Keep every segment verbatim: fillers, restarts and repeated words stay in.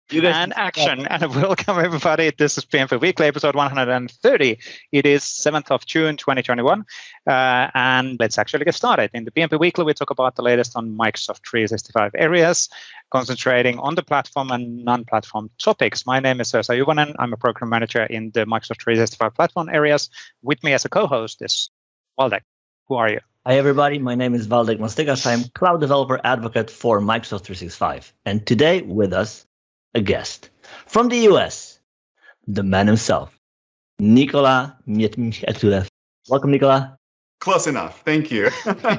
You guys and action. And welcome, everybody. This is P M P Weekly, episode one hundred thirty. It is seventh of June, twenty twenty-one. Uh, and let's actually get started. In the P M P Weekly, we talk about the latest on Microsoft three sixty-five areas, concentrating on the platform and non-platform topics. My name is Esa Juvonen. I'm a program manager in the Microsoft three sixty-five platform areas. With me as a co-host is Waldek. Who are you? Hi, everybody. My name is Waldek Mastigas. I'm cloud developer advocate for Microsoft three sixty-five. And today with us, a guest from the U S, the man himself, Nicola Mietmietlev. Welcome, Nicola. Close enough. Thank you.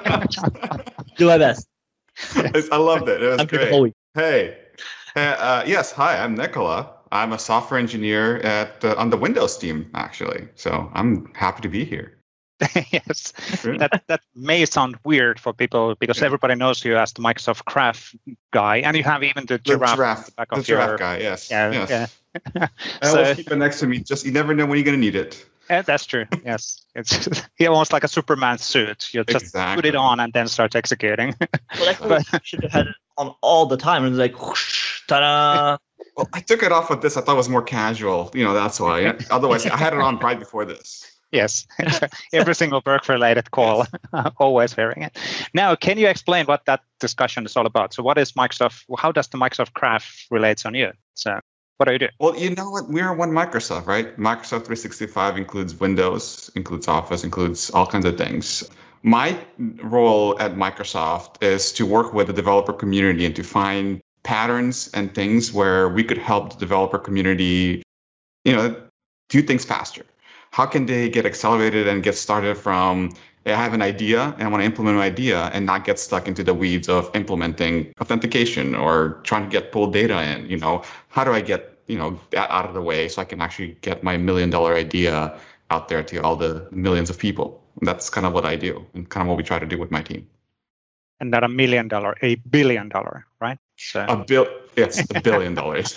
Do my best. I loved it. It was I'm great. Hey. Uh, yes. Hi, I'm Nicola. I'm a software engineer at uh, on the Windows team, actually. So I'm happy to be here. Yes, that that may sound weird for people because yeah. everybody knows you as the Microsoft Graph guy, and you have even the giraffe, the giraffe, the back the of giraffe your, guy. Yes, yeah, yes. yeah. I so, always keep it next to me. Just you never know when you're going to need it. Yeah, that's true. Yes, it's almost like a Superman suit. You just exactly. put it on and then start executing. Well, but, you should have had it on all the time, and it's like, whoosh, ta-da. Well, I took it off with this. I thought it was more casual. You know, that's why. Otherwise, I had it on right before this. Yes, every single work-related call, always wearing it. Now, can you explain what that discussion is all about? So what is Microsoft, how does the Microsoft Graph relate on you? So what do you do? Well, you know what? We're one Microsoft, right? Microsoft three sixty-five includes Windows, includes Office, includes all kinds of things. My role at Microsoft is to work with the developer community and to find patterns and things where we could help the developer community, you know, do things faster. How can they get accelerated and get started from, I have an idea and I want to implement my idea and not get stuck into the weeds of implementing authentication or trying to get pulled data in, you know, how do I get, you know, that out of the way so I can actually get my million dollar idea out there to all the millions of people. And that's kind of what I do and kind of what we try to do with my team. And not a million dollar, a billion dollar, right? So. A bill, yes, a billion dollars.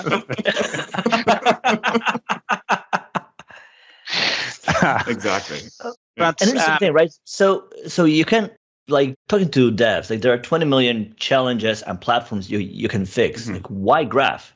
Exactly. But an interesting um, thing, right? So, so you can like talking to devs. Like there are twenty million challenges and platforms you you can fix. Mm-hmm. Like why Graph?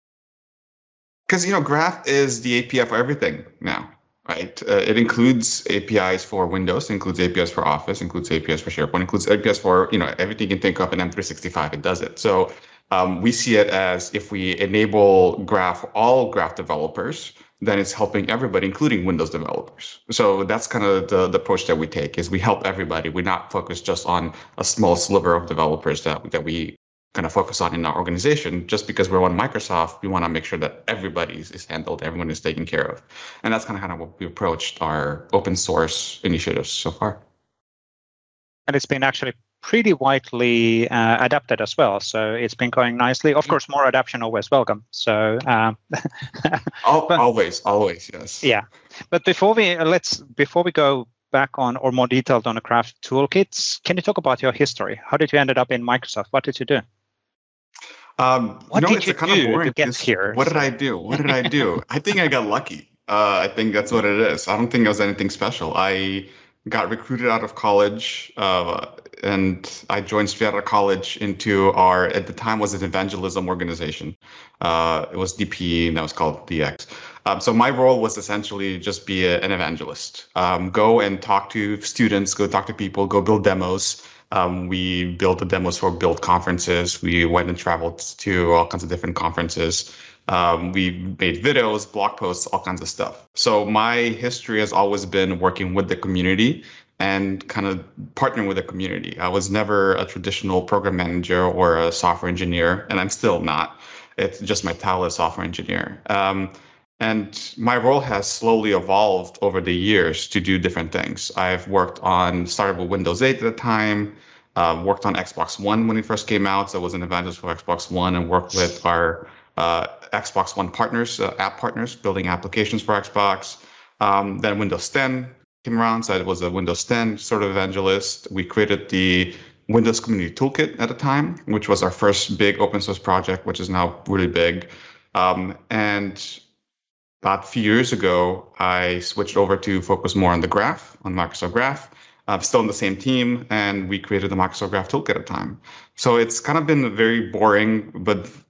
Because you know, Graph is the A P I for everything now, right? Uh, it includes A P Is for Windows, includes A P Is for Office, includes A P Is for SharePoint, includes A P Is for you know everything you can think of in M three sixty-five. It does it. So um, we see it as if we enable Graph all Graph developers, then it's helping everybody, including Windows developers. So that's kind of the, the approach that we take is we help everybody. We're not focused just on a small sliver of developers that, that we kind of focus on in our organization. Just because we're on Microsoft, we want to make sure that everybody is handled, everyone is taken care of. And that's kind of, kind of what we approached our open source initiatives so far. And it's been actually pretty widely uh, adapted as well. So it's been going nicely. Of course, more adoption always welcome. So um, but, always, always, yes. Yeah. But before we uh, let's before we go back on or more detailed on the Graph toolkits, can you talk about your history? How did you end up in Microsoft? What did you do? Um, what you know, did you kind do of to get here? What did I do? What did I do? I think I got lucky. Uh, I think that's what it is. I don't think it was anything special. I got recruited out of college. Uh, And I joined Strata College into our, at the time was an evangelism organization. Uh, it was D P E and that was called D X. Um, so my role was essentially just be a, an evangelist. Um, go and talk to students, go talk to people, go build demos. Um, we built the demos for Build conferences. We went and traveled to all kinds of different conferences. Um, we made videos, blog posts, all kinds of stuff. So my history has always been working with the community and kind of partnering with the community. I was never a traditional program manager or a software engineer, and I'm still not. It's just my title as software engineer. Um, and my role has slowly evolved over the years to do different things. I've worked on, started with Windows eight at the time, uh, worked on Xbox One when it first came out. So I was an evangelist for Xbox One and worked with our uh, Xbox One partners, uh, app partners, building applications for Xbox. Um, then Windows ten came around, so I was a Windows ten sort of evangelist. We created the Windows Community Toolkit at the time, which was our first big open source project, which is now really big. Um, and about a few years ago, I switched over to focus more on the Graph, on Microsoft Graph. I'm still in the same team, and we created the Microsoft Graph Toolkit at the time. So it's kind of been very boring, but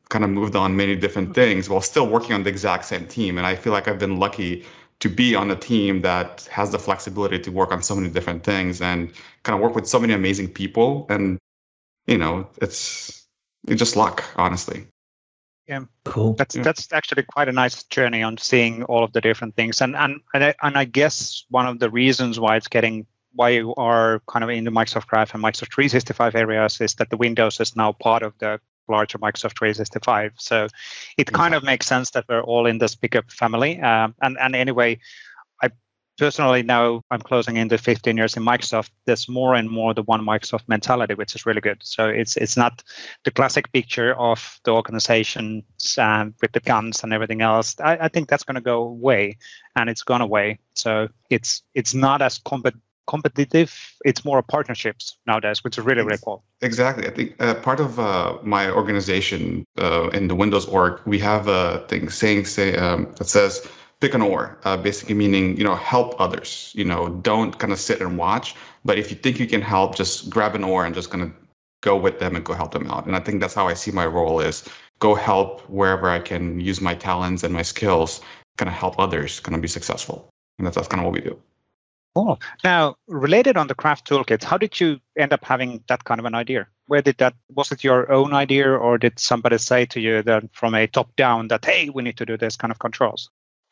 kind of moved on many different things while still working on the exact same team. And I feel like I've been lucky to be on a team that has the flexibility to work on so many different things and kind of work with so many amazing people. And, you know, it's, it's just luck, honestly. Yeah, cool. That's yeah. that's actually quite a nice journey on seeing all of the different things. And and and I, and I guess one of the reasons why it's getting why you are kind of in the Microsoft Graph and Microsoft three sixty-five areas is that the Windows is now part of the larger Microsoft three sixty-five. So it kind exactly. of makes sense that we're all in this bigger family. Um, and, and anyway, I personally now I'm closing into fifteen years in Microsoft. There's more and more the one Microsoft mentality, which is really good. So it's it's not the classic picture of the organizations um, with the guns and everything else. I, I think that's going to go away, and it's gone away. So it's it's not as competitive. competitive it's more partnerships nowadays, which is really really cool. Exactly. I think uh, part of uh, my organization uh, in the Windows org, we have a thing saying say um, that says pick an oar, uh, basically meaning, you know, help others. You know, don't kind of sit and watch, but if you think you can help, just grab an oar and just kind of go with them and go help them out. And I think that's how I see my role is go help wherever I can use my talents and my skills, kind of help others kind of be successful. And that's, that's kind of what we do. Cool. Now, related on the Craft Toolkit, how did you end up having that kind of an idea? Where did that, was it your own idea, or did somebody say to you that from a top down that, hey, we need to do this kind of controls?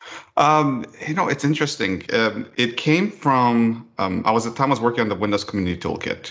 Um, you know, it's interesting. Um, it came from, um, I was at the time I was working on the Windows Community Toolkit.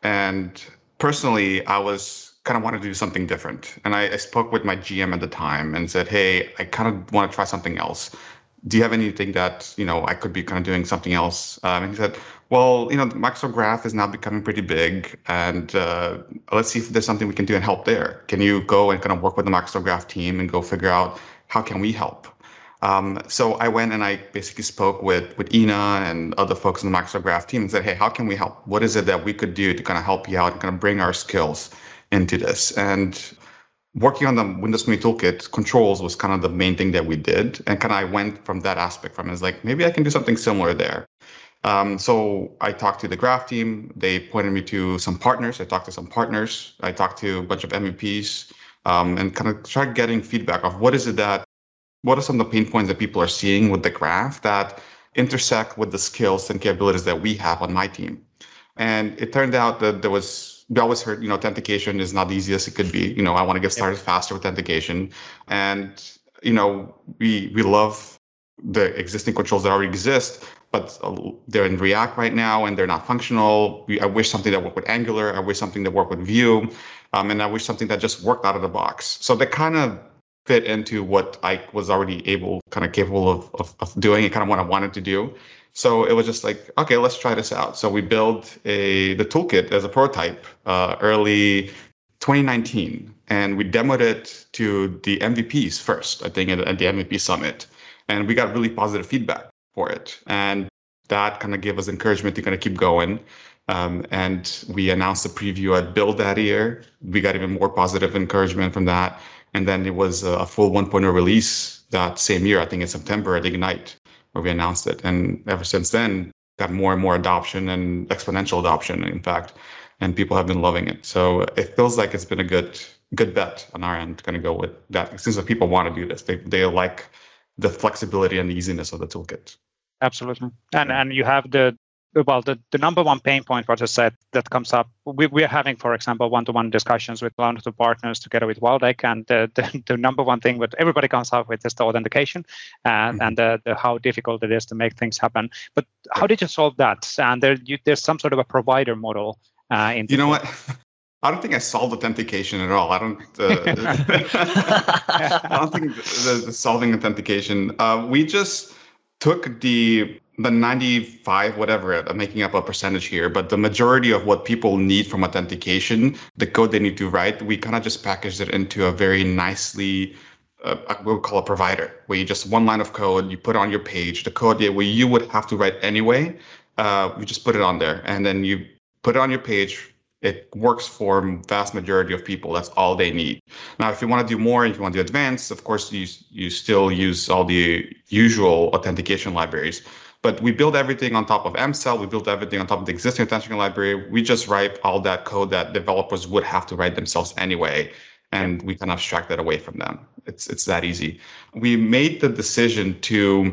And personally, I was kind of wanted to do something different. And I, I spoke with my G M at the time and said, hey, I kind of want to try something else. Do you have anything that, you know, I could be kind of doing something else? Um, and he said, well, you know, the Microsoft Graph is now becoming pretty big, and uh, let's see if there's something we can do and help there. Can you go and kind of work with the Microsoft Graph team and go figure out how can we help? Um, so I went and I basically spoke with, with Ina and other folks in the Microsoft Graph team and said, hey, how can we help? What is it that we could do to kind of help you out and kind of bring our skills into this? And working on the Windows Community Toolkit, controls was kind of the main thing that we did. And kind of I went from that aspect from it. It's like, maybe I can do something similar there. Um, so I talked to the Graph team. They pointed me to some partners. I talked to some partners. I talked to a bunch of M V Ps um, and kind of tried getting feedback of what is it that, what are some of the pain points that people are seeing with the Graph that intersect with the skills and capabilities that we have on my team. And it turned out that there was, we always heard, you know, authentication is not the easiest it could be. You know, I want to get started faster with authentication. And, you know, we we love the existing controls that already exist, but they're in React right now and they're not functional. We, I wish something that worked with Angular. I wish something that worked with Vue. Um, and I wish something that just worked out of the box. So they kind of fit into what I was already able, kind of capable of, of, of doing and kind of what I wanted to do. So it was just like, okay, let's try this out. So we built a the toolkit as a prototype uh, early twenty nineteen, and we demoed it to the M V Ps first, I think, at, at the M V P Summit. And we got really positive feedback for it. And that kind of gave us encouragement to kind of keep going. Um, and we announced the preview at Build that year. We got even more positive encouragement from that. And then it was a full one point oh release that same year, I think in September at Ignite, where we announced it. And ever since then, got more and more adoption and exponential adoption, in fact, and people have been loving it. So it feels like it's been a good good bet on our end to kind of go with that. Since the people want to do this, they they like the flexibility and the easiness of the toolkit. Absolutely. And and you have the well, the, the number one pain point, what I said, that comes up. We, we're having, for example, one-to-one discussions with one of the partners together with Waldeck, and the, the, the number one thing that everybody comes up with is the authentication and, mm-hmm. and the, the how difficult it is to make things happen. But how did you solve that? And there, you, there's some sort of a provider model. Uh, in you know what? I don't think I solved authentication at all. I don't. Uh, I don't think the, the solving authentication. Uh, we just took the the ninety-five, whatever, I'm making up a percentage here, but the majority of what people need from authentication, the code they need to write, we kind of just packaged it into a very nicely, uh, we'll call a provider, where you just one line of code, you put on your page, the code where you would have to write anyway, uh, we just put it on there, and then you put it on your page. It works for vast majority of people. That's all they need. Now, if you want to do more, if you want to do advanced, of course, you you still use all the usual authentication libraries. But we build everything on top of M C E L. We build everything on top of the existing authentication library. We just write all that code that developers would have to write themselves anyway. and we can abstract that away from them. It's it's that easy. We made the decision to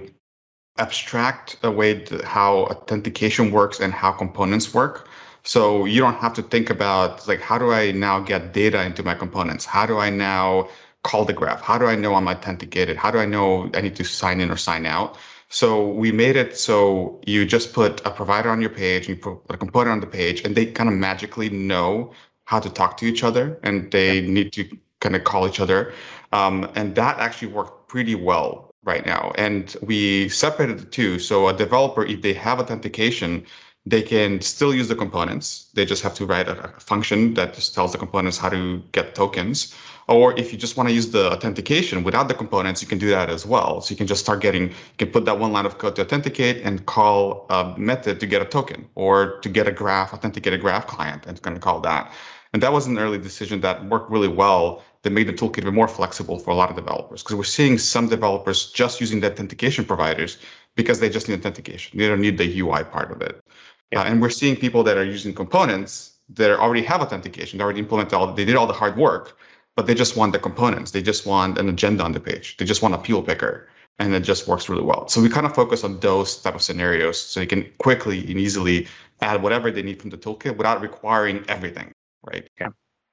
abstract away the, how authentication works and how components work. So you don't have to think about like, how do I now get data into my components? How do I now call the graph? How do I know I'm authenticated? How do I know I need to sign in or sign out? So we made it so you just put a provider on your page, and you put a component on the page, and they kind of magically know how to talk to each other, and they need to kind of call each other. Um, and that actually worked pretty well right now. And we separated the two. So a developer, if they have authentication, they can still use the components. They just have to write a, a function that just tells the components how to get tokens. Or if you just want to use the authentication without the components, you can do that as well. So you can just start getting, you can put that one line of code to authenticate and call a method to get a token, or to get a graph, authenticate a graph client, and it's going to call that. And that was an early decision that worked really well, that made the toolkit even more flexible for a lot of developers, because we're seeing some developers just using the authentication providers because they just need authentication. They don't need the U I part of it. Yeah. Uh, and we're seeing people that are using components that already have authentication. They already implemented all, they did all the hard work, but they just want the components. They just want an agenda on the page. They just want a peel picker, and it just works really well. So we kind of focus on those type of scenarios, so you can quickly and easily add whatever they need from the toolkit without requiring everything, right? Yeah.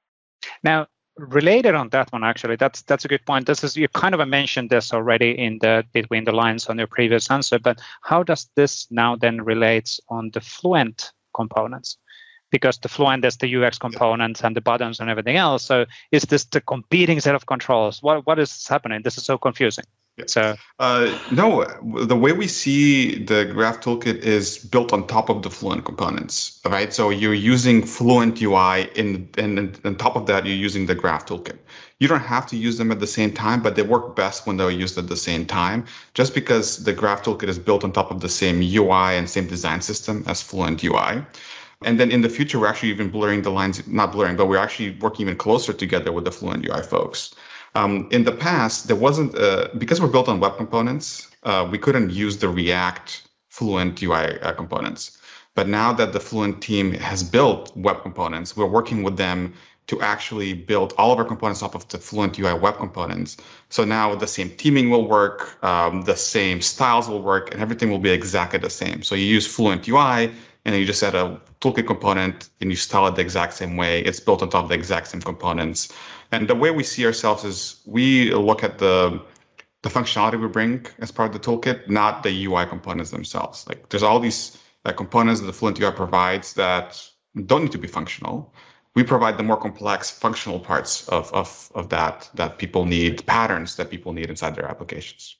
Now, related on that one, actually, that's that's a good point. This is, you kind of mentioned this already in the between the lines on your previous answer, but how does this now then relates on the Fluent components? Because the Fluent is the U X components and the buttons and everything else. So is this the competing set of controls? What what is happening? This is so confusing. Yeah. So uh, no, the way we see the Graph Toolkit is built on top of the Fluent components, right? So you're using Fluent U I, in, and on top of that, you're using the Graph Toolkit. You don't have to use them at the same time, but they work best when they're used at the same time, just because the Graph Toolkit is built on top of the same U I and same design system as Fluent U I. And then in the future, we're actually even blurring the lines, not blurring, but we're actually working even closer together with the Fluent U I folks. Um, in the past, there wasn't, uh, because we're built on web components, uh, we couldn't use the React Fluent U I uh, components. But now that the Fluent team has built web components, we're working with them to actually build all of our components off of the Fluent U I web components. So now the same teaming will work, um, the same styles will work, and everything will be exactly the same. So you use Fluent U I, and then you just add a toolkit component and you style it the exact same way. It's built on top of the exact same components. And the way we see ourselves is we look at the the functionality we bring as part of the toolkit, not the U I components themselves. Like there's all these uh, components that the Fluent U I provides that don't need to be functional. We provide the more complex functional parts of, of, of that that people need, patterns that people need inside their applications.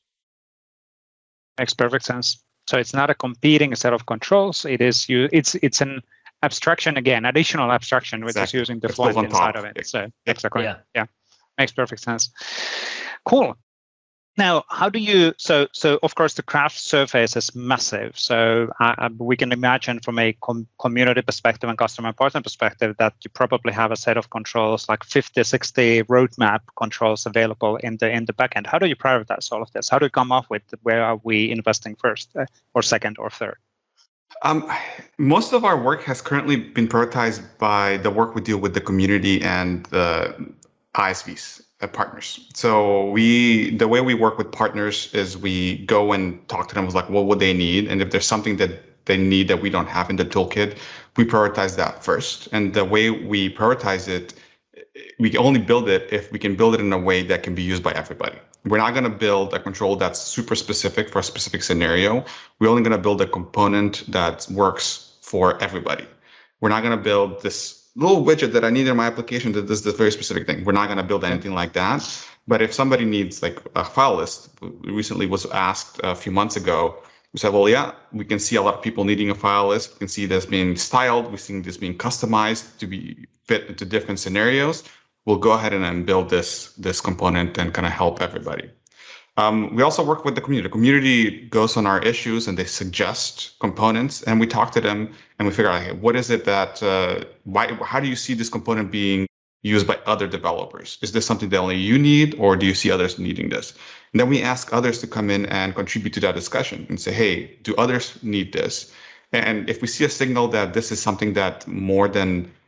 Makes perfect sense. So it's not a competing set of controls. It is you. It's it's an abstraction again, additional abstraction, which exactly. is using the Fluent inside of it. So exactly, yeah. yeah, makes perfect sense. Cool. Now, how do you? So so of course the graph surface is massive. So uh, we can imagine from a com community perspective and customer partner perspective that you probably have a set of controls like fifty, sixty roadmap controls available in the in the backend. How do you prioritize all of this? How do you come up with where are we investing first, uh, or second, or third? Um, most of our work has currently been prioritized by the work we do with the community and the I S Vs. Partners. So we, the way we work with partners is we go and talk to them with like, what would they need? And if there's something that they need that we don't have in the toolkit, we prioritize that first. And the way we prioritize it, we can only build it if we can build it in a way that can be used by everybody. We're not going to build a control that's super specific for a specific scenario. We're only going to build a component that works for everybody. We're not going to build this little widget that I need in my application that does this very specific thing. We're not going to build anything like that. But if somebody needs like a file list, recently was asked a few months ago, we said, well, yeah, we can see a lot of people needing a file list. We can see this being styled. We're seeing this being customized to be fit into different scenarios. We'll go ahead and then build this, this component and kind of help everybody. Um, we also work with the community. The community goes on our issues and they suggest components, and we talk to them and we figure out, hey, what is it that, uh, why, how do you see this component being used by other developers? Is this something that only you need, or do you see others needing this? And then we ask others to come in and contribute to that discussion and say, hey, do others need this? And if we see a signal that this is something that more than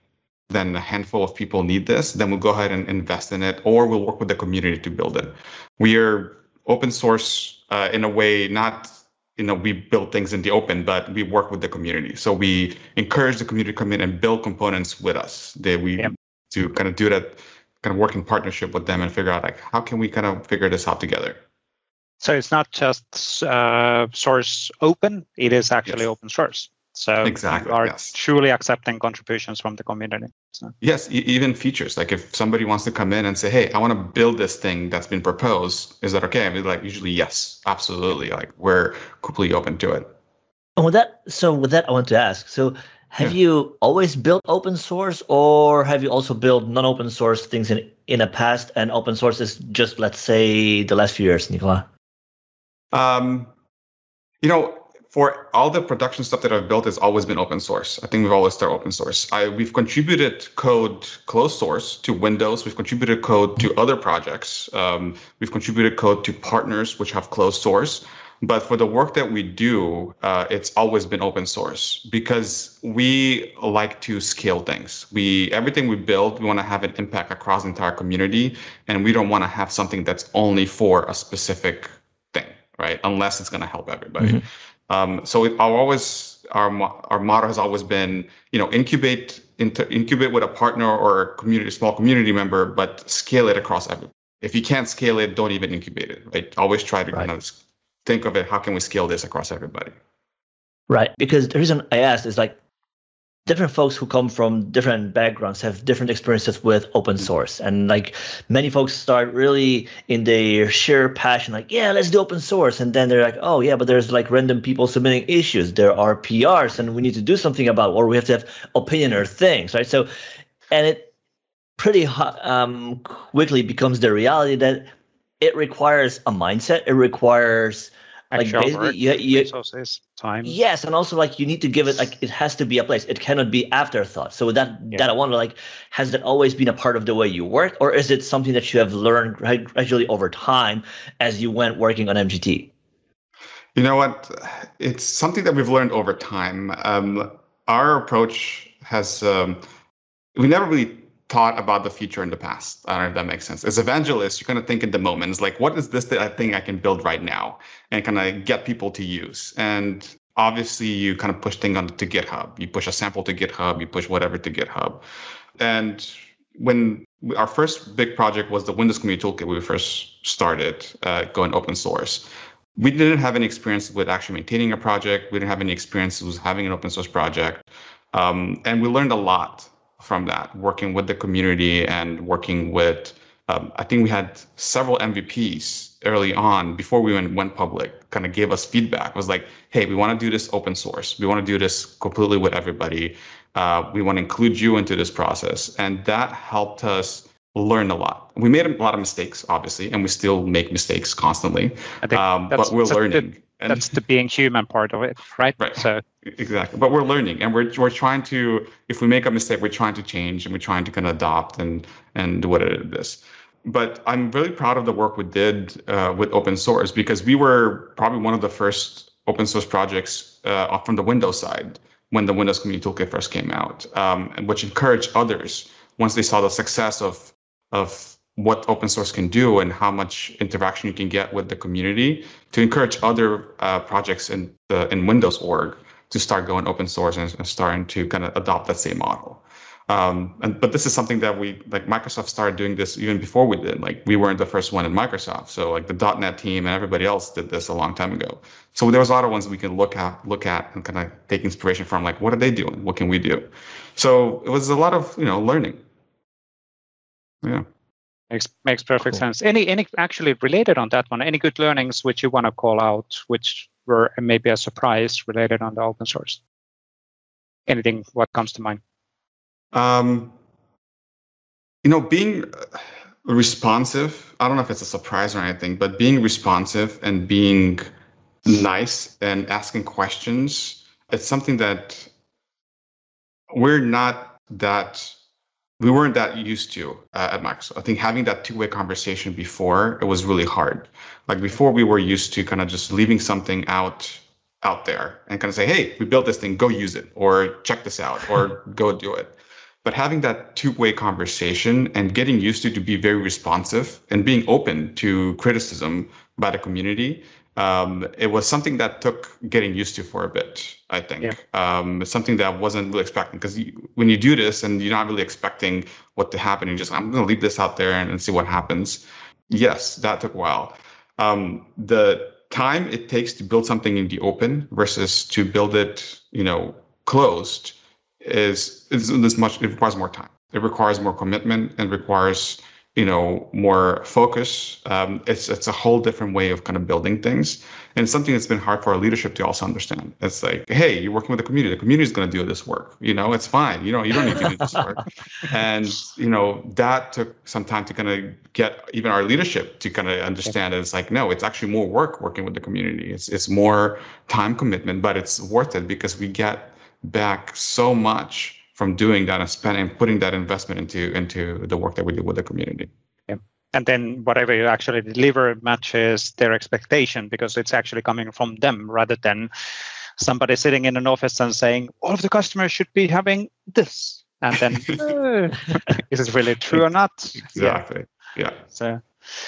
then a handful of people need this, then we'll go ahead and invest in it, or we'll work with the community to build it. We are open source uh, in a way, not, you know, we build things in the open, but we work with the community. So we encourage the community to come in and build components with us. They, we yep. to kind of do that, kind of work in partnership with them and figure out like, how can we kind of figure this out together? So it's not just uh, source open, it is actually yes. open source. So exactly, you are yes. truly accepting contributions from the community. So. Yes, e- even features. Like if somebody wants to come in and say, hey, I want to build this thing that's been proposed, is that okay? I mean, like usually, yes, absolutely. Like we're completely open to it. And with that, so with that, I want to ask, so have yeah. you always built open source, or have you also built non-open source things in, in the past, and open source is just, let's say, the last few years, Nicola? Um, you know, for all the production stuff that I've built, has always been open source. I think we've always started open source. I, we've contributed code closed source to Windows. We've contributed code to other projects. Um, we've contributed code to partners which have closed source. But for the work that we do, uh, it's always been open source because we like to scale things. We everything we build, we want to have an impact across the entire community, and we don't want to have something that's only for a specific thing, right? Unless it's going to help everybody. Mm-hmm. Um, so it, our always our our motto has always been, you know, incubate into, incubate with a partner or a community, small community member, but scale it across everyone. If you can't scale it, don't even incubate it. Right? Always try to right. kind of think of it. How can we scale this across everybody? Right. Because the reason I asked is like different folks who come from different backgrounds have different experiences with open source. And like many folks start really in their sheer passion, like, yeah, let's do open source. And then they're like, oh, yeah, but there's like random people submitting issues. There are P Rs and we need to do something about, or we have to have opinion or things, right? So, and it pretty um, quickly becomes the reality that it requires a mindset. It requires like Actual basically, work, you, you, resources, time. Yes, and also like you need to give it like it has to be a place. It cannot be afterthought. So that yeah. that I wonder, like, has that always been a part of the way you work, or is it something that you have learned gradually over time as you went working on M G T? You know what? It's something that we've learned over time. Um, our approach has um, we never really thought about the future in the past. I don't know if that makes sense. As evangelists, you kind of think in the moment. It's like, what is this that I think I can build right now and kind of get people to use? And obviously, you kind of push things onto GitHub. You push a sample to GitHub. You push whatever to GitHub. And when our first big project was the Windows Community Toolkit, we first started uh, going open source. We didn't have any experience with actually maintaining a project. We didn't have any experience with having an open source project. Um, and we learned a lot from that, working with the community and working with, um, I think we had several M V Ps early on before we went, went public, kind of gave us feedback. It was like, hey, we want to do this open source. We want to do this completely with everybody. Uh, we want to include you into this process. And that helped us learn a lot. We made a lot of mistakes, obviously, and we still make mistakes constantly, um, but we're learning. The, and that's the being human part of it, right? Right. So exactly. But we're learning, and we're we're trying to. If we make a mistake, we're trying to change, and we're trying to kind of adopt and and do what it is. But I'm really proud of the work we did uh, with open source because we were probably one of the first open source projects uh, from the Windows side when the Windows Community Toolkit first came out, um, and which encouraged others once they saw the success of of what open source can do and how much interaction you can get with the community, to encourage other uh, projects in the in Windows org to start going open source and, and starting to kind of adopt that same model. Um, and but this is something that we like Microsoft started doing this even before we did. Like we weren't the first one in Microsoft, so like the dot net team and everybody else did this a long time ago. So there was a lot of ones we can look at, look at, and kind of take inspiration from. Like, what are they doing? What can we do? So it was a lot of you know learning. Yeah. Makes makes perfect Cool. sense. Any any actually related on that one? Any good learnings which you want to call out, which were maybe a surprise related on the open source? Anything? What comes to mind? Um, you know, being responsive. I don't know if it's a surprise or anything, but being responsive and being nice and asking questions. It's something that we're not that. We weren't that used to uh, at Microsoft. I think having that two-way conversation before, it was really hard. Like before, we were used to kind of just leaving something out out there and kind of say, hey, we built this thing, go use it, or check this out, or go do it. But having that two-way conversation and getting used to to be very responsive and being open to criticism by the community, um, it was something that took getting used to for a bit, I think. Yeah. Um, it's something that I wasn't really expecting, because when you do this and you're not really expecting what to happen, you just, I'm going to leave this out there and, and see what happens. Yes, that took a while. Um, the time it takes to build something in the open versus to build it, you know, closed is is this much. It requires more time. It requires more commitment and requires, you know, more focus. Um, it's it's a whole different way of kind of building things, and it's something that's been hard for our leadership to also understand. It's like, hey, you're working with the community. The community is going to do this work. You know, it's fine. You know, you don't need to do this work. And you know, that took some time to kind of get even our leadership to kind of understand that it's like, no, it's actually more work working with the community. It's it's more time commitment, but it's worth it because we get back so much from doing that and spending, putting that investment into into the work that we do with the community. Yeah. And then whatever you actually deliver matches their expectation, because it's actually coming from them rather than somebody sitting in an office and saying, all of the customers should be having this. And then, uh, is it really true or not? Exactly. Yeah. yeah. So.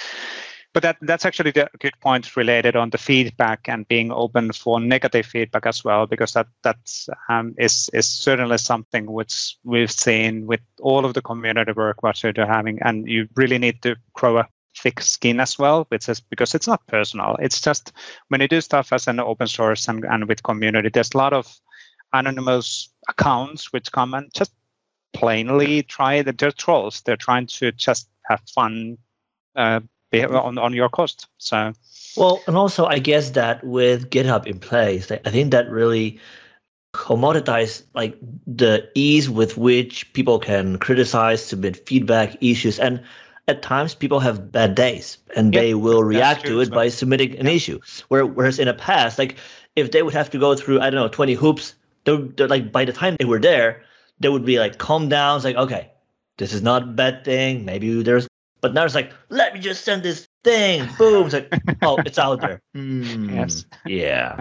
But that that's actually a good point related on the feedback and being open for negative feedback as well, because that that's um, is is certainly something which we've seen with all of the community work what you're having, and you really need to grow a thick skin as well, which is because it's not personal. It's just when you do stuff as an open source and, and with community, there's a lot of anonymous accounts which come and just plainly try that they're trolls. They're trying to just have fun. Uh, On, on your cost. So, well, and also I guess that with GitHub in place, I think that really commoditized like the ease with which people can criticize, submit feedback, issues, and at times people have bad days and yep, they will react true, to it so. by submitting an yep. issue. Where, whereas in the past, like if they would have to go through, I don't know, twenty hoops, they're, they're like by the time they were there, they would be like, calm down. It's like, okay, this is not a bad thing. Maybe there's. But now it's like, let me just send this thing. Boom. It's like, oh, it's out there. Mm, yes. Yeah.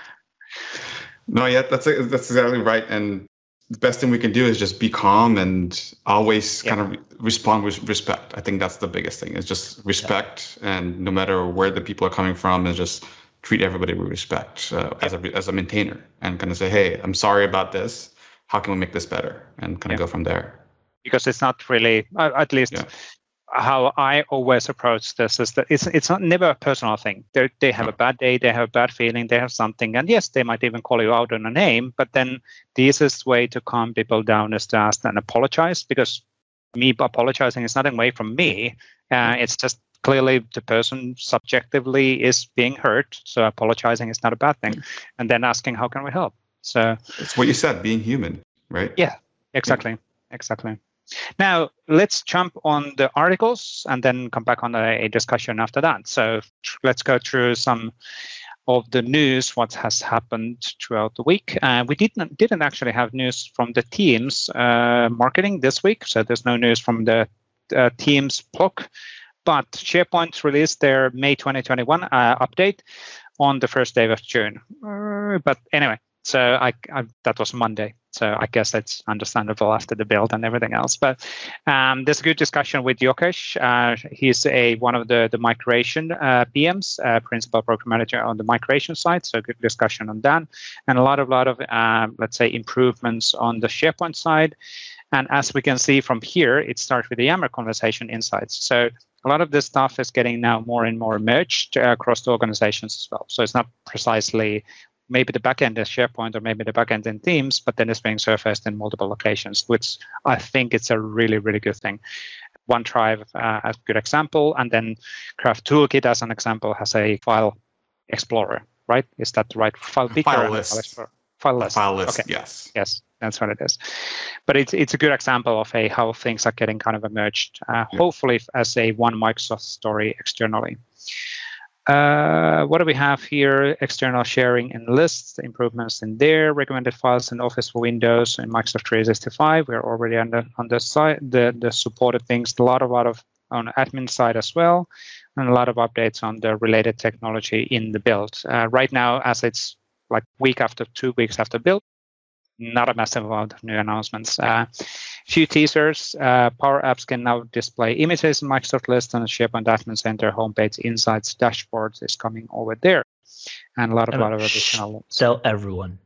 No, yeah, that's that's exactly right. And the best thing we can do is just be calm and always yeah. kind of respond with respect. I think that's the biggest thing, is just respect. Yeah. And no matter where the people are coming from, is just treat everybody with respect uh, yeah. as a as a maintainer, and kind of say, hey, I'm sorry about this. How can we make this better? And kind of yeah. go from there. Because it's not really, uh, at least. Yeah. How I always approach this is that it's it's not never a personal thing. They they have a bad day, they have a bad feeling, they have something, and yes, they might even call you out on a name. But then the easiest way to calm people down is to ask and apologize, because me apologizing is nothing away from me. Uh, it's just clearly the person subjectively is being hurt, so apologizing is not a bad thing. And then asking, how can we help? So it's what you said, being human, right? Yeah, exactly, yeah. exactly. Now, let's jump on the articles and then come back on a, a discussion after that. So tr- let's go through some of the news, what has happened throughout the week. Uh, we didn't didn't actually have news from the Teams uh, marketing this week, so there's no news from the uh, Teams blog. But SharePoint released their May twenty twenty-one uh, update on the first day of June. Uh, but anyway, so I, I, that was Monday. So I guess that's understandable after the build and everything else. But um, there's a good discussion with Yokesh. Uh, he's a one of the the migration uh, P Ms, uh, principal program manager on the migration side. So good discussion on that, and a lot of lot of uh, let's say improvements on the SharePoint side. And as we can see from here, it starts with the Yammer conversation insights. So a lot of this stuff is getting now more and more merged uh, across the organizations as well. So it's not precisely maybe the backend is SharePoint or maybe the backend in Teams, but then it's being surfaced in multiple locations, which I think it's a really, really good thing. OneDrive uh, as a good example, and then Craft Toolkit as an example has a file explorer, right? Is that the right file picker? File list. File, file list. File list, okay. yes. Yes, that's what it is. But it's it's a good example of a how things are getting kind of emerged, uh, yeah. hopefully as a one Microsoft story externally. Uh, what do we have here? External sharing and lists, improvements in there, recommended files in Office for Windows and Microsoft three sixty-five. We're already on the on the side, the the supported things. A lot of lot of on admin side as well, and a lot of updates on the related technology in the build. Uh, right now, as it's like week after two weeks after build, not a massive amount of new announcements. A uh, few teasers. Uh, Power Apps can now display images in Microsoft List and SharePoint Admin Center homepage insights dashboards is coming over there, and a lot of a lot of additional links. Tell everyone.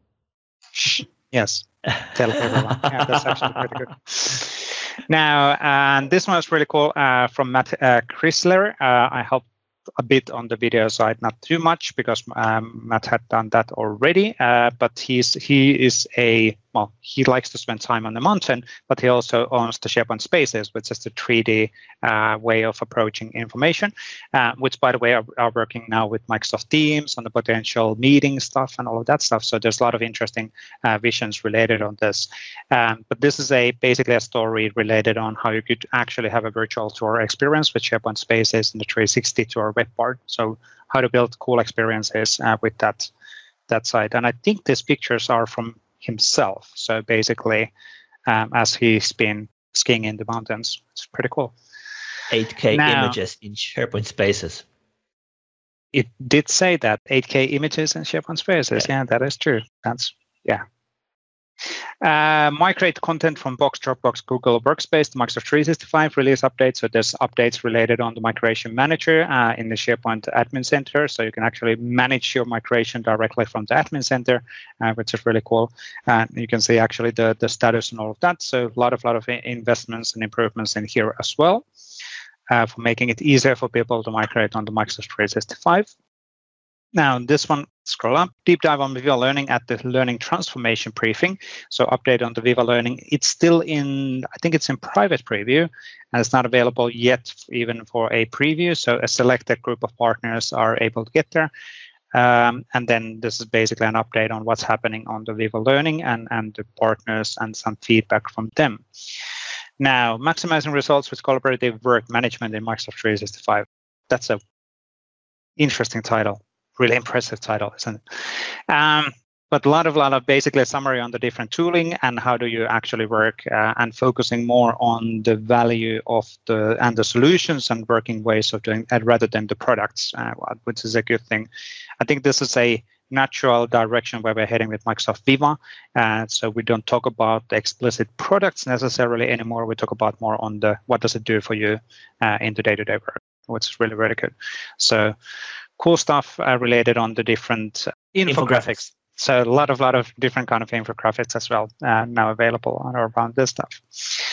Yes, tell everyone. Yeah, that's actually pretty good. Now, and this one is really cool uh, from Matt uh, Chrysler. Uh, I helped a bit on the video side, not too much because um, Matt had done that already. Uh, but he's he is a well, he likes to spend time on the mountain, but he also owns the SharePoint Spaces, which is the three D uh, way of approaching information, uh, which, by the way, are, are working now with Microsoft Teams on the potential meeting stuff and all of that stuff. So there's a lot of interesting uh, visions related on this. Um, but this is a basically a story related on how you could actually have a virtual tour experience with SharePoint Spaces in the three sixty tour web part. So how to build cool experiences uh, with that that side. And I think these pictures are from himself. So basically, um, as he's been skiing in the mountains, it's pretty cool. eight K now, images in SharePoint Spaces. It did say that eight K images in SharePoint Spaces. Yeah, yeah that is true. That's yeah. Uh, migrate content from Box, Dropbox, Google Workspace to Microsoft three sixty-five release updates. So there's updates related on the migration manager uh, in the SharePoint Admin Center. So you can actually manage your migration directly from the Admin Center, uh, which is really cool. And you can see actually the, the status and all of that. So a lot of lot of investments and improvements in here as well uh, for making it easier for people to migrate on the Microsoft three sixty-five. Now, this one, scroll up, deep dive on Viva Learning at the Learning Transformation Briefing. So update on the Viva Learning. It's still in, I think it's in private preview, and it's not available yet even for a preview. So a selected group of partners are able to get there. Um, and then this is basically an update on what's happening on the Viva Learning and, and the partners and some feedback from them. Now, maximizing results with collaborative work management in Microsoft three sixty-five. That's a interesting title. Really impressive title, isn't it? Um, but a lot of, lot of basically a summary on the different tooling and how do you actually work uh, and focusing more on the value of the and the solutions and working ways of doing it rather than the products, uh, which is a good thing. I think this is a natural direction where we're heading with Microsoft Viva. Uh, so we don't talk about the explicit products necessarily anymore. We talk about more on the what does it do for you uh, in the day-to-day work, which is really, really good. So cool stuff uh, related on the different infographics. infographics. So a lot of lot of different kind of infographics as well uh, now available on around this stuff.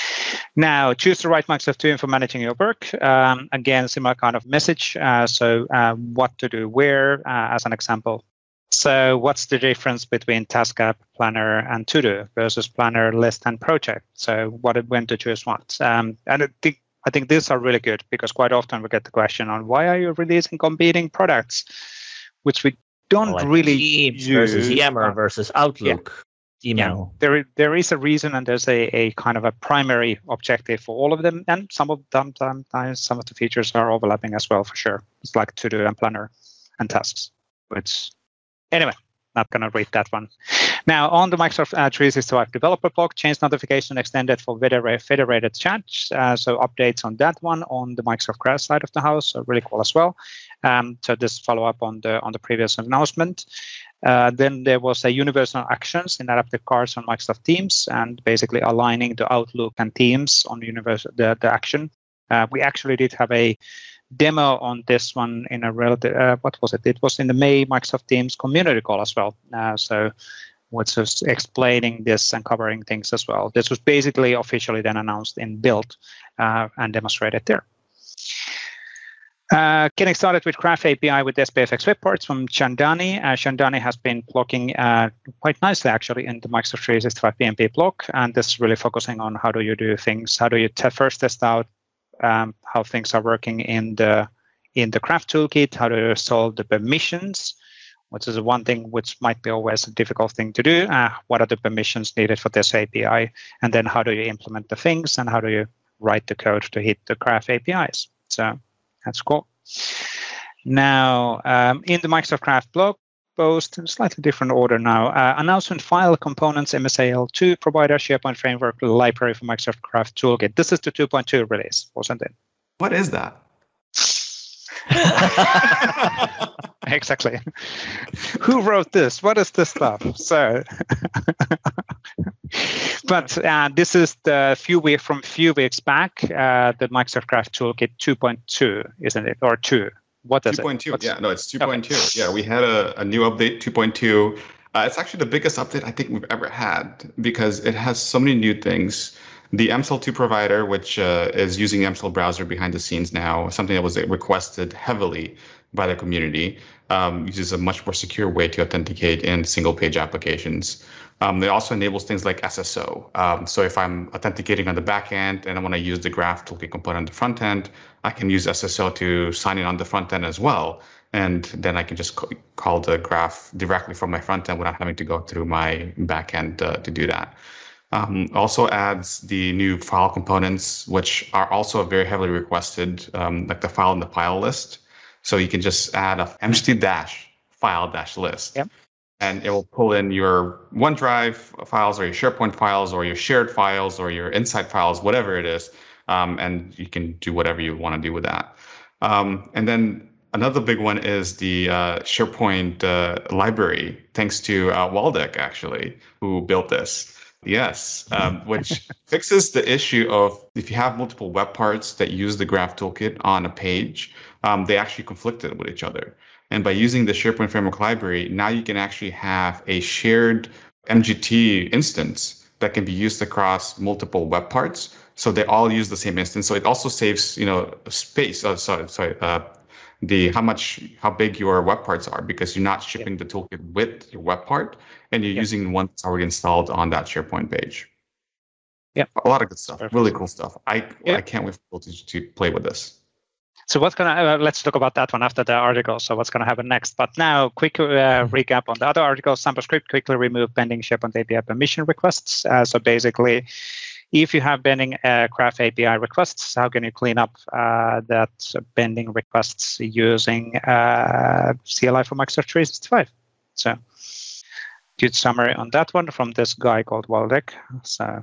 Now, choose the right Microsoft tool for managing your work. Um, again, similar kind of message. Uh, so uh, what to do where, uh, as an example. So what's the difference between Task App, Planner, and To Do versus Planner, List, and Project? So what when to choose what? Um, and I think I think these are really good because quite often we get the question on why are you releasing competing products, which we don't like really Teams use. versus Yammer versus Outlook yeah. email. Yeah. There, there is a reason and there's a, a kind of a primary objective for all of them, and some of them sometimes some of the features are overlapping as well for sure. It's like To Do and Planner and Tasks, which anyway. Not going to read that one. Now, on the Microsoft uh, three sixty-five developer blog, change notification extended for federated, federated chats. Uh, so updates on that one on the Microsoft Graph side of the house, so really cool as well. Um, so this follow up on the on the previous announcement. Uh, then there was a universal actions in adaptive cards on Microsoft Teams, and basically aligning the Outlook and Teams on universal the, the action. Uh, we actually did have a demo on this one in a relative, uh, what was it? It was in the May Microsoft Teams community call as well. Uh, so which was explaining this and covering things as well. This was basically officially then announced in Build uh, and demonstrated there. Uh, getting started with Graph A P I with S P F X web parts from Chandani. Uh, Chandani has been blocking uh, quite nicely actually in the Microsoft three sixty-five P M P block, and this is really focusing on how do you do things, how do you te- first test out Um, how things are working in the in the Graph toolkit, how to solve the permissions, which is one thing which might be always a difficult thing to do. Uh, what are the permissions needed for this A P I? And then how do you implement the things and how do you write the code to hit the Graph A P Is? So that's cool. Now, um, in the Microsoft Graph blog post, in a slightly different order now, uh, announcement file components M S A L two provider SharePoint framework library for Microsoft Graph toolkit. This is the two point two release, wasn't it? What is that? Exactly. Who wrote this? What is this stuff? So, but uh, this is the few week from few weeks back, uh, the Microsoft Graph Toolkit two point two, isn't it? Or two? What is two point two, it? yeah, no, it's two point two. Okay. Yeah, we had a, a new update, two point two. Uh, it's actually the biggest update I think we've ever had because it has so many new things. The M S L two provider, which uh, is using M S L browser behind the scenes now, something that was requested heavily by the community, um, uses a much more secure way to authenticate in single page applications. Um, it also enables things like S S O. Um, so if I'm authenticating on the back end and I want to use the Graph Toolkit component on the front end, I can use S S O to sign in on the front end as well. And then I can just call the graph directly from my front end without having to go through my back end uh, to do that. Um, also adds the new file components, which are also very heavily requested, um, like the file and the file list. So you can just add a M G T dash file dash list. Yep. And it will pull in your OneDrive files or your SharePoint files or your shared files or your Insight files, whatever it is. Um, and you can do whatever you want to do with that. Um, and then another big one is the uh, SharePoint uh, library, thanks to uh, Waldeck, actually, who built this. Yes, um, which fixes the issue of if you have multiple web parts that use the Graph Toolkit on a page, um, they actually conflicted with each other. And by using the SharePoint Framework Library, now you can actually have a shared M G T instance that can be used across multiple web parts. So they all use the same instance. So it also saves, you know, space. Oh, sorry, sorry. Uh, the how much how big your web parts are because you're not shipping yep. the toolkit with your web part and you're yep. using one that's already installed on that SharePoint page. Yeah, a lot of good stuff. Perfect. Really cool stuff. I yep. I can't wait for people to, to play with this. So what's gonna uh, let's talk about that one after the article. So what's gonna happen next? But now, quick uh, recap on the other article. Sample script quickly remove pending SharePoint A P I permission requests. Uh, so basically, if you have pending uh, Graph A P I requests, how can you clean up uh, that pending requests using uh, C L I for Microsoft three sixty-five? So, good summary on that one from this guy called Waldeck. So.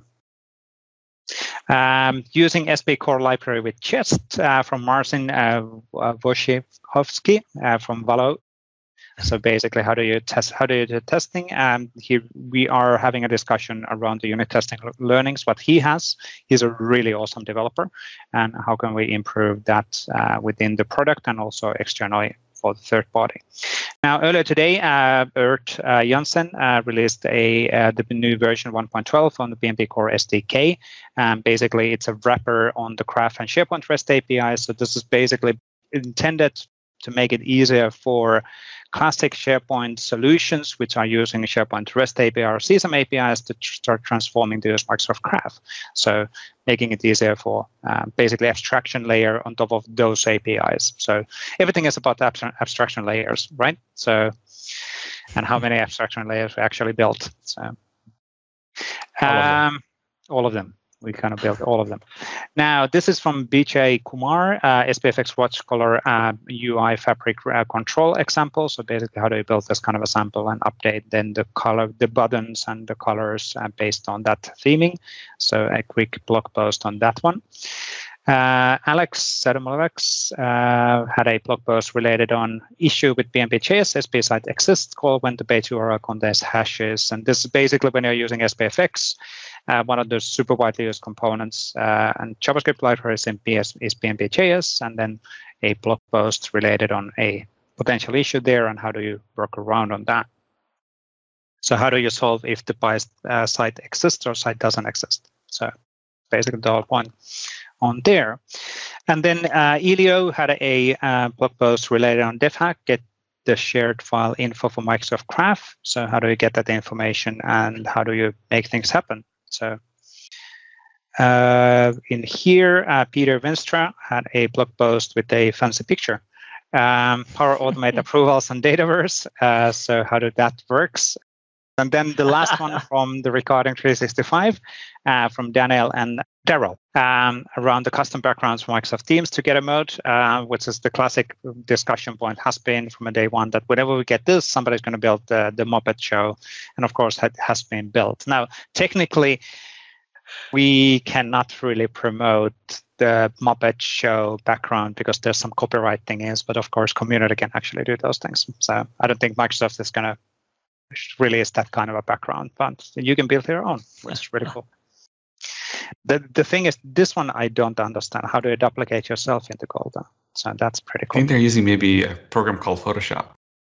Um, using S P Core library with Jest uh, from Marcin uh, Wojciechowski uh, from Valo. So basically, how do you test? How do you do testing? Um, here we are having a discussion around the unit testing learnings. What he has, he's a really awesome developer, and how can we improve that uh, within the product and also externally for the third party. Now, earlier today, uh, Bert uh, Janssen uh, released a uh, the new version one point twelve on the B M P Core S D K. Um, basically, it's a wrapper on the Graph and SharePoint REST A P I. So this is basically intended to make it easier for classic SharePoint solutions, which are using SharePoint REST A P I or C S A M A P Is to tr- start transforming to use Microsoft Graph. So making it easier for uh, basically abstraction layer on top of those A P Is. So everything is about abstra- abstraction layers, right? So, and how many abstraction layers we actually built. So, um, all of them. All of them. We kind of built all of them. Now, this is from B J Kumar, uh, S P F X Watch Color uh, U I Fabric uh, Control example. So basically, how do you build this kind of a sample and update then the color, the buttons and the colors uh, based on that theming? So a quick blog post on that one. Uh, Alex Sadomolex uh, had a blog post related on issue with B M P J S, S P site exists call when the page U R L contains hashes. And this is basically when you're using S P F X, uh, one of the super widely used components uh, and JavaScript libraries in P S is B M P J S, and then a blog post related on a potential issue there and how do you work around on that. So how do you solve if the uh, site exists or site doesn't exist? So basically the whole point on there. And then uh, Elio had a uh, blog post related on DevHack, get the shared file info for Microsoft Graph. So how do you get that information and how do you make things happen? So uh, in here, uh, Peter Venstra had a blog post with a fancy picture. Um, Power Automate approvals on Dataverse. Uh, so how do that works? And then the last one from the Recording three sixty-five uh, from Daniel and Daryl um, around the custom backgrounds for Microsoft Teams Together mode, uh, which is the classic discussion point has been from a day one that whenever we get this, somebody's going to build the, the Muppet show. And of course, it has been built. Now, technically, we cannot really promote the Muppet Show background because there's some copyright thing is, but of course, community can actually do those things. So I don't think Microsoft is going to release that kind of a background, but you can build your own, which is really cool. The the thing is, this one I don't understand. How do you duplicate yourself into Golda? So that's pretty cool. I think they're using maybe a program called Photoshop.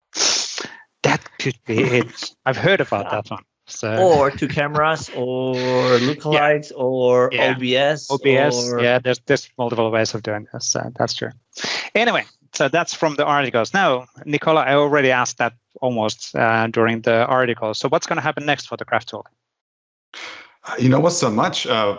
That could be it. I've heard about that one. So. Or two cameras, or lookalikes, yeah. or yeah. O B S. O B S, or... yeah, there's, there's multiple ways of doing this. Uh, that's true. Anyway, so that's from the articles. Now, Nicola, I already asked that almost uh, during the article. So what's going to happen next for the Craft Toolkit? Uh, you know what's so much? Uh,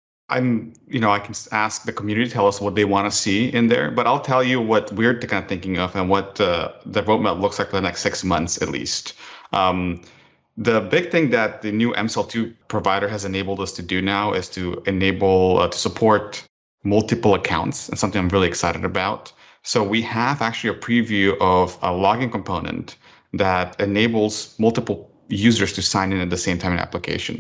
I'm, you know, I can ask the community to tell us what they want to see in there, but I'll tell you what we're kind of thinking of and what uh, the roadmap looks like for the next six months at least. Um, The big thing that the new M S L two provider has enabled us to do now is to enable uh, to support multiple accounts, and something I'm really excited about. So we have actually a preview of a login component that enables multiple users to sign in at the same time in application.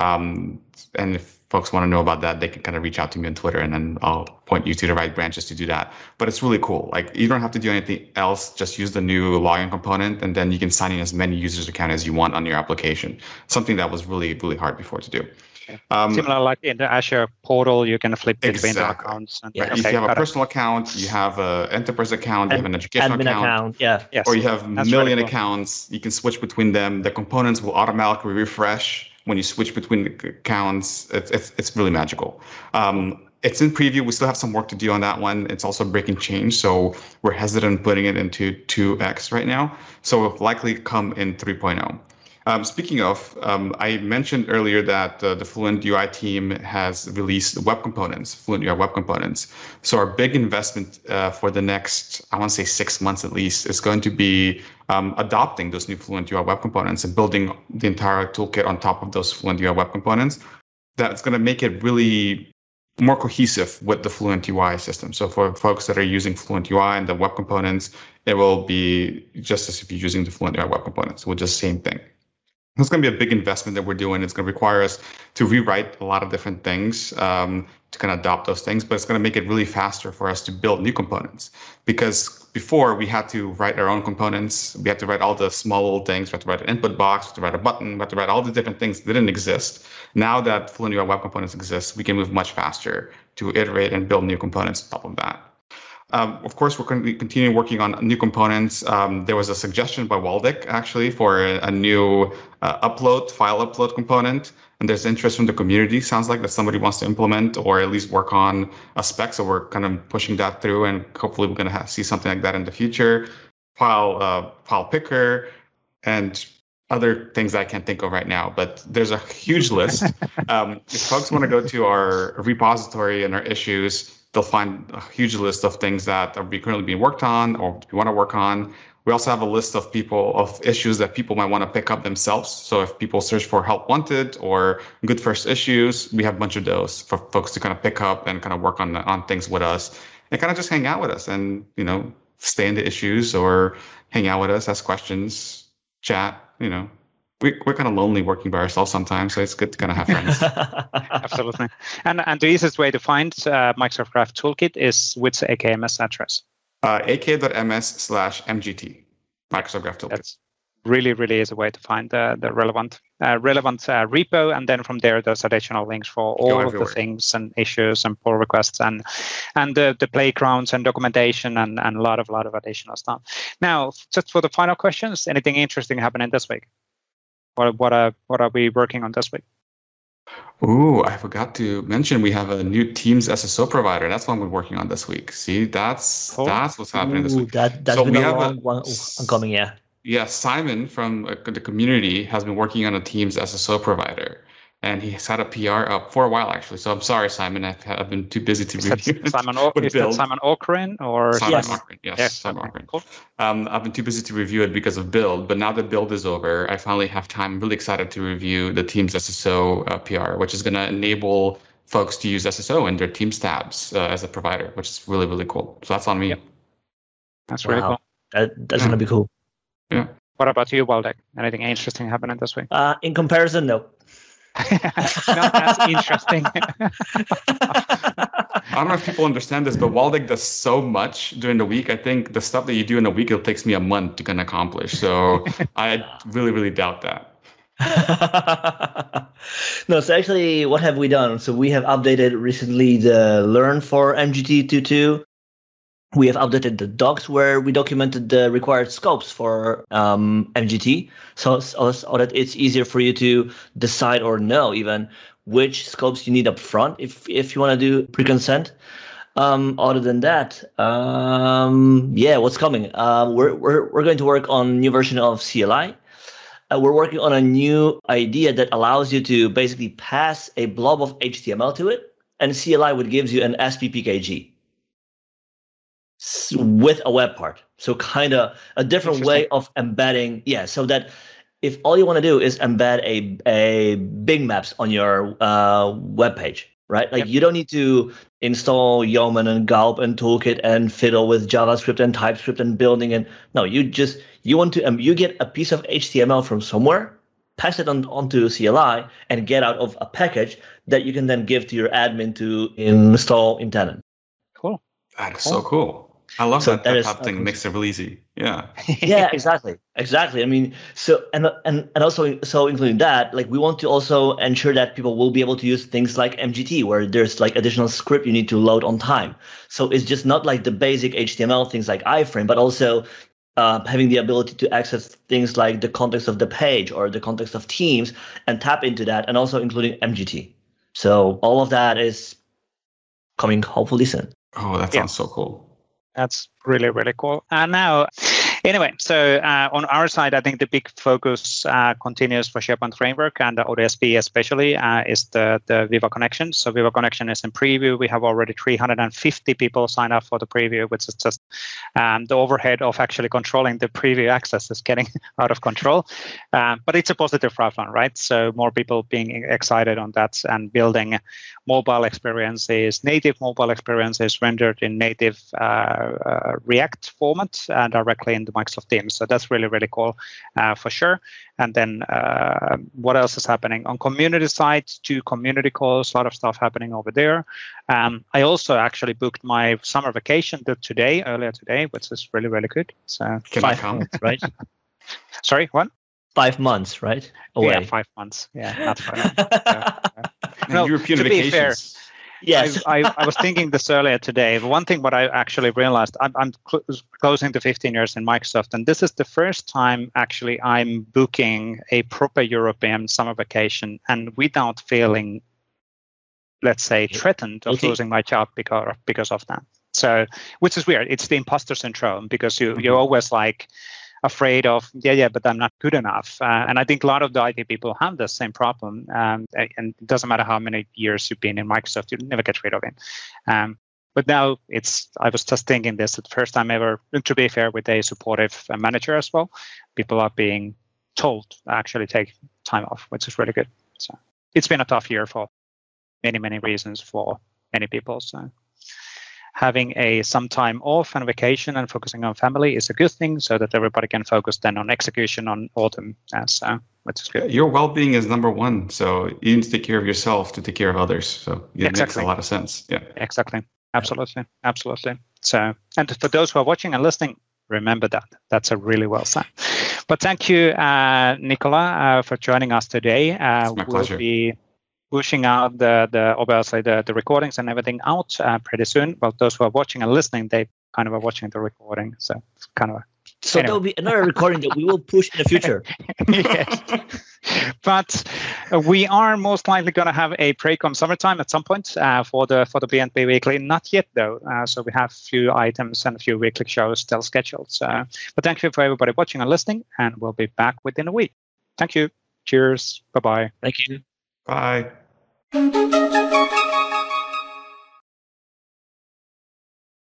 Um, and if folks want to know about that, they can kind of reach out to me on Twitter, and then I'll point you to the right branches to do that. But it's really cool. Like, you don't have to do anything else. Just use the new login component, and then you can sign in as many users' account as you want on your application. Something that was really, really hard before to do. Um, Similar like in the Azure portal, you can flip between exactly. the accounts. And, yeah, okay, if you have a it. personal account, you have an enterprise account, you have an educational admin account, account, yeah, yes. or you have a That's million really cool. accounts. You can switch between them. The components will automatically refresh when you switch between the accounts. It's it's, it's really magical. Um, it's in preview. We still have some work to do on that one. It's also breaking change, so we're hesitant putting it into two X right now. So it'll likely come in three point oh. Um, speaking of, um, I mentioned earlier that uh, the Fluent U I team has released web components, Fluent U I web components. So our big investment uh, for the next, I want to say six months at least, is going to be um, adopting those new Fluent U I web components and building the entire toolkit on top of those Fluent U I web components. That's going to make it really more cohesive with the Fluent U I system. So for folks that are using Fluent U I and the web components, it will be just as if you're using the Fluent U I web components, which is the same thing. It's going to be a big investment that we're doing. It's going to require us to rewrite a lot of different things um, to kind of adopt those things, but it's going to make it really faster for us to build new components. Because before we had to write our own components, we had to write all the small little things. We had to write an input box, we had to write a button, we had to write all the different things that didn't exist. Now that Fluent U I web components exist, we can move much faster to iterate and build new components on top of that. Um, of course, we're going to continue working on new components. Um, there was a suggestion by Waldeck, actually, for a, a new uh, upload, file upload component. And there's interest from the community. Sounds like that somebody wants to implement or at least work on a spec. So we're kind of pushing that through, and hopefully we're going to see something like that in the future. File, uh, file picker, and other things that I can't think of right now. But there's a huge list. um, if folks want to go to our repository and our issues, they'll find a huge list of things that are currently being worked on or we want to work on. We also have a list of people of issues that people might want to pick up themselves. So if people search for help wanted or good first issues, we have a bunch of those for folks to kind of pick up and kind of work on on things with us and kind of just hang out with us and, you know, stay in the issues or hang out with us, ask questions, chat, you know. We, we're kind of lonely working by ourselves sometimes, so it's good to kind of have friends. Absolutely. And and the easiest way to find uh, Microsoft Craft Toolkit is with the A K M S address. Uh, ak.ms slash mgt, Microsoft Craft Toolkit. That's really, really is a way to find the, the relevant uh, relevant uh, repo. And then from there, there's additional links for all of the things and issues and pull requests and and the, the playgrounds and documentation and, and a lot of, lot of additional stuff. Now, just for the final questions, anything interesting happening this week? What what are what are we working on this week? Ooh, I forgot to mention we have a new Teams S S O provider. That's what we're working on this week. See, that's oh. that's what's happening Ooh, this week. That that's so been we a have long a, one coming, yeah. Yeah, Simon from uh, the community has been working on a Teams S S O provider, and he's had a P R up for a while actually. So I'm sorry, Simon, I've, I've been too busy to is review that Simon o- it. Is that Simon Okrin or Simon yes. Okrin? Yes, yes, Simon okay, Okrin. cool. Um, I've been too busy to review it because of build, but now that build is over, I finally have time. I'm really excited to review the Teams S S O uh, P R, which is going to enable folks to use S S O in their Teams tabs uh, as a provider, which is really, really cool. So that's on me. Yep. That's really wow. cool. That, that's yeah. going to be cool. Yeah. What about you, Waldeck? Anything interesting happening this week? Uh, in comparison, no. Not as interesting. I don't know if people understand this, but Waldeck does so much during the week. I think the stuff that you do in a week, it takes me a month to kind of accomplish. So I really, really doubt that. No, so actually, what have we done? So we have updated recently the Learn for M G T two point two. We have updated the docs where we documented the required scopes for um, M G T, so, so, so that it's easier for you to decide or know even which scopes you need up front if if you want to do pre-consent. Um, other than that, um, yeah, what's coming? Uh, we're we're we're going to work on new version of C L I. Uh, we're working on a new idea that allows you to basically pass a blob of H T M L to it, and C L I would gives you an S P P K G with a web part. So kind of a different way of embedding. Yeah, so that if all you want to do is embed a a Bing Maps on your uh, web page, right? Like yep. You don't need to install Yeoman and Gulp and Toolkit and fiddle with JavaScript and TypeScript and building. And no, you just you want to um, you get a piece of H T M L from somewhere, pass it on onto C L I, and get out of a package that you can then give to your admin to install in tenant. Cool. That is cool. so cool. I love so that that type thing. Makes it really easy. Yeah. Yeah, exactly. Exactly. I mean, so and and and also so including that, like we want to also ensure that people will be able to use things like M G T where there's like additional script you need to load on time. So it's just not like the basic H T M L things like iframe, but also uh, having the ability to access things like the context of the page or the context of Teams and tap into that, and also including M G T. So all of that is coming hopefully soon. Oh, that sounds yeah. so cool. That's really, really cool. And now, anyway, so uh, on our side, I think the big focus uh, continues for SharePoint Framework and the O D S P especially uh, is the, the Viva Connection. So Viva Connection is in preview. We have already three hundred fifty people signed up for the preview, which is just um, the overhead of actually controlling the preview access is getting out of control. Um, but it's a positive outcome, right? So more people being excited on that and building mobile experiences, native mobile experiences rendered in native uh, uh, React format uh, directly in the Microsoft Teams. So that's really, really cool uh, for sure. And then uh, what else is happening? On community side, two community calls, a lot of stuff happening over there. Um, I also actually booked my summer vacation today, earlier today, which is really, really good. So Can I come? Months, right? Sorry, what? Five months, right? Away. Yeah, five months. Yeah, that's right. yeah, yeah. No, European to vacations. Be fair, yes, I, I, I was thinking this earlier today. One thing what I actually realized, I'm, I'm cl- closing to fifteen years in Microsoft, and this is the first time actually I'm booking a proper European summer vacation and without feeling, let's say, threatened of losing my job because, because of that. So, which is weird. It's the imposter syndrome because you, mm-hmm. you're always like, afraid of, yeah, yeah, but I'm not good enough. Uh, and I think a lot of the I T people have the same problem. Um, and it doesn't matter how many years you've been in Microsoft, you'll never get rid of it. Um, but now it's, I was just thinking this, the first time ever, to be fair, with a supportive uh, manager as well, people are being told to actually take time off, which is really good. So it's been a tough year for many, many reasons for many people. So having a some time off and vacation and focusing on family is a good thing so that everybody can focus then on execution on autumn, uh, so, which is good. Your well-being is number one, so you need to take care of yourself to take care of others. So it exactly. makes a lot of sense. Yeah, exactly. Absolutely. Absolutely. So, and for those who are watching and listening, remember that. That's a really well said. But thank you, uh, Nicola, uh, for joining us today. Uh, it's my we'll pleasure. Be pushing out the, the obviously the, the recordings and everything out uh, pretty soon. Well, those who are watching and listening, they kind of are watching the recording. So it's kind of a, So anyway. There'll be another recording that we will push in the future. Yes. But uh, we are most likely going to have a break on summertime at some point uh, for the for the P N P Weekly. Not yet, though. Uh, so we have a few items and a few weekly shows still scheduled. So, but thank you for everybody watching and listening, and we'll be back within a week. Thank you. Cheers. Bye-bye. Thank you. Bye.